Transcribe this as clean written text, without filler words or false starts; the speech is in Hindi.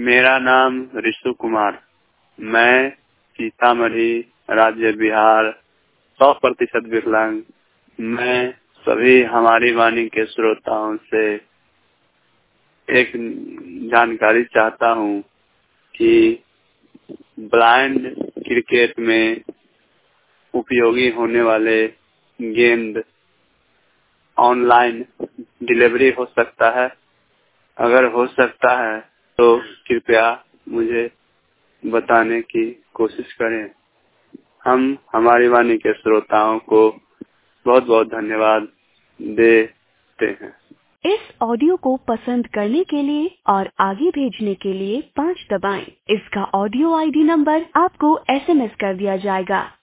मेरा नाम ऋषु कुमार। मैं सीतामढ़ी, राज्य बिहार, 100% विकलांग। मैं सभी हमारी वाणी के श्रोताओं से एक जानकारी चाहता हूँ कि ब्लाइंड क्रिकेट में उपयोगी होने वाले गेंद ऑनलाइन डिलीवरी हो सकता है? अगर हो सकता है तो कृपया मुझे बताने की कोशिश करें। हम हमारी वाणी के श्रोताओं को बहुत बहुत धन्यवाद देते हैं। इस ऑडियो को पसंद करने के लिए और आगे भेजने के लिए 5 दबाएं। इसका ऑडियो आईडी नंबर आपको SMS कर दिया जाएगा।